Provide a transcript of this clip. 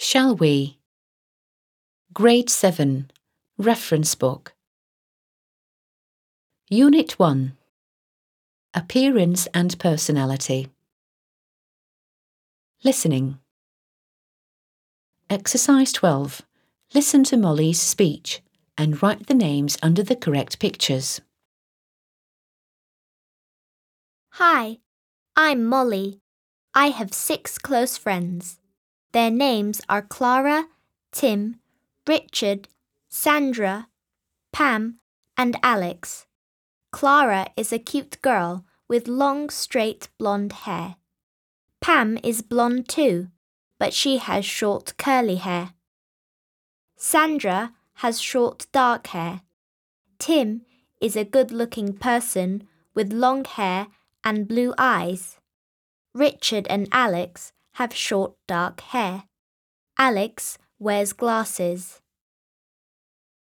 Shall we? Grade 7, Reference Book. Unit 1, Appearance and Personality. Listening. Exercise 12. Listen to Molly's speech and write the names under the correct pictures. Hi, I'm Molly. I have 6 close friends. Their names are Clara, Tim, Richard, Sandra, Pam, and Alex. Clara is a cute girl with long, straight blonde hair. Pam is blonde too, but she has short, curly hair. Sandra has short, dark hair. Tim is a good-looking person with long hair and blue eyes. Richard and Alex have short, dark hair. Alex wears glasses.